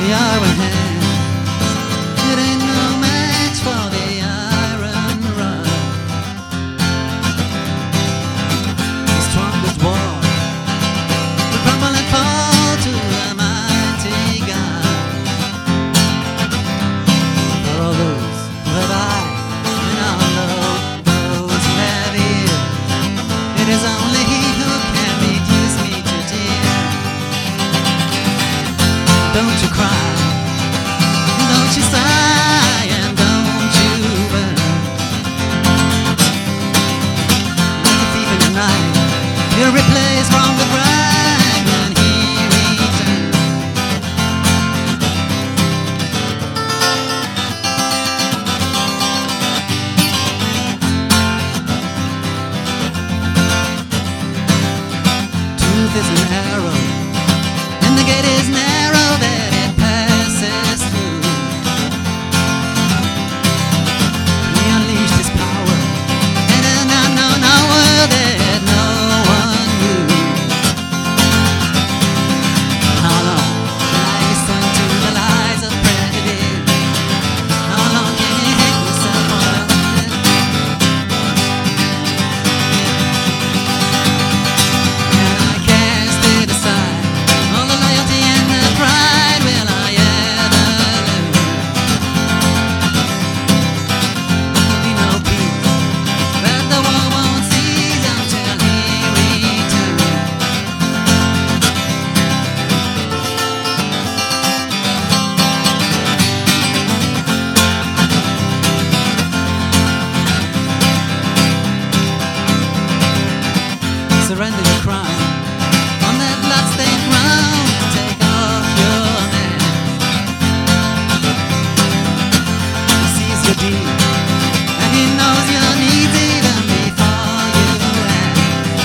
iron hand. It ain't no match for the iron rod. The strongest war will crumble and fall to a mighty God. For all those who have eyes and all those who have ears, it is only He who can reduce me to tears. Don't you cry, don't you sigh, and don't you burn like a thief in the night. You're replaced from the bride when He returns. Truth is an arrow, and the gate is narrow that it passes through. He unleashed His power in an unknown hour that no one knew. How long can I listen to the lies of prejudice? How long can you hate yourself for nothing? Can I cast it aside? All the loyalty and the pride, will I ever lose? There'll be no peace, but the war won't cease until He returns. Surrender your crime on that bloodstained ground. Take off your mask. He sees your deed, and He knows your needs even before you ask.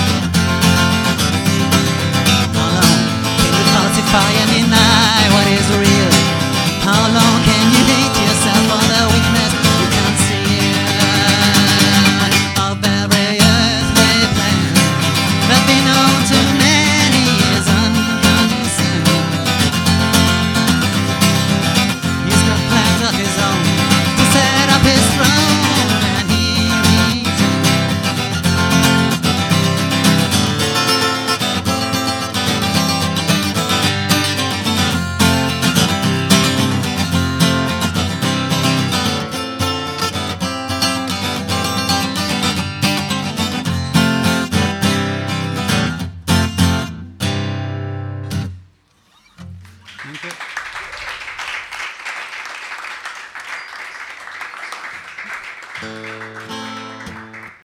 How long can you falsify and deny what is real? How long can you hate yourself for the weakness you can't see? Of every earthly plan that be known to many is unconcerned. He's got plans of His own to set up His throne when He returns.